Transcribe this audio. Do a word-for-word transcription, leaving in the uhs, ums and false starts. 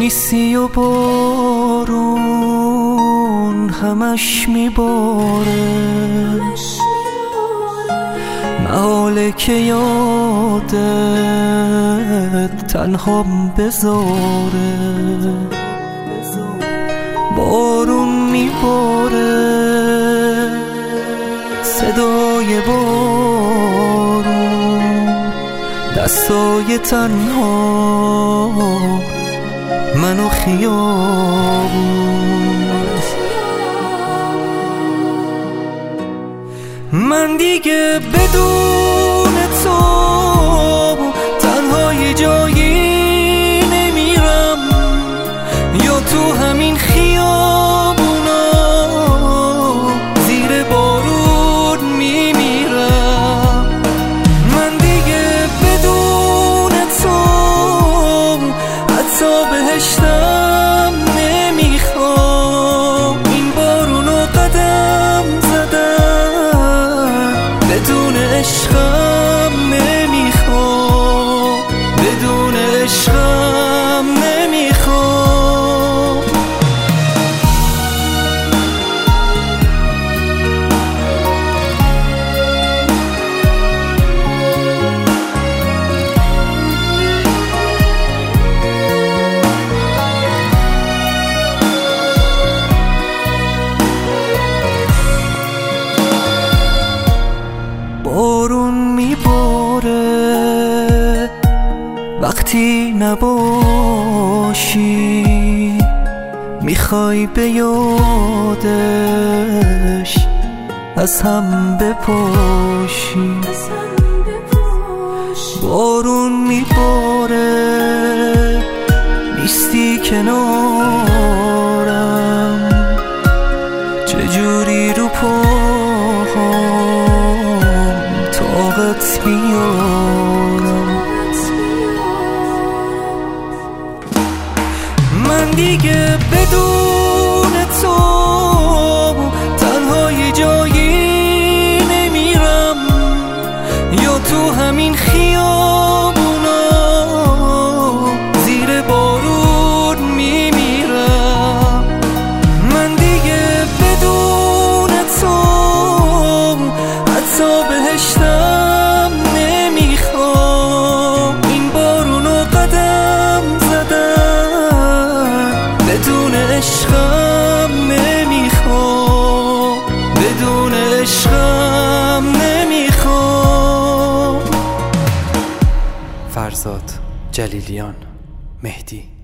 نیستی و بارون همش میباره، محاله که یادت تنهام بذاره. بارون میباره، صدای بارون، دستای تنها، منو خیابون. من دیگه بدون تو تنهای جایی نمیرم، یا تو همین خیابونا زیر بارون میمیرم. من دیگه بدون تو حتی بهشتم نمیخوام. این بارونو قدم زدم، بدون عشقم نمیخوام، بدون عشقم نمیخوام. بارون میباره وقتی نباشی، میخوای به یادش از هم بپاشی. بارون میباره نیستی کنارم، چجوری رو پاهام طاقت بیارم. من دیگه بدون تو تنهای جایی نمیرم، یا تو همین خیابونا زیر بارون میمیرم. من دیگه بدون تو حتی بهشتم نمیخوام. این بارونو قدم زدم، بدون عشقم نمیخوام، بدون عشقم نمیخوام. فرزاد جلیلیان، مهدی.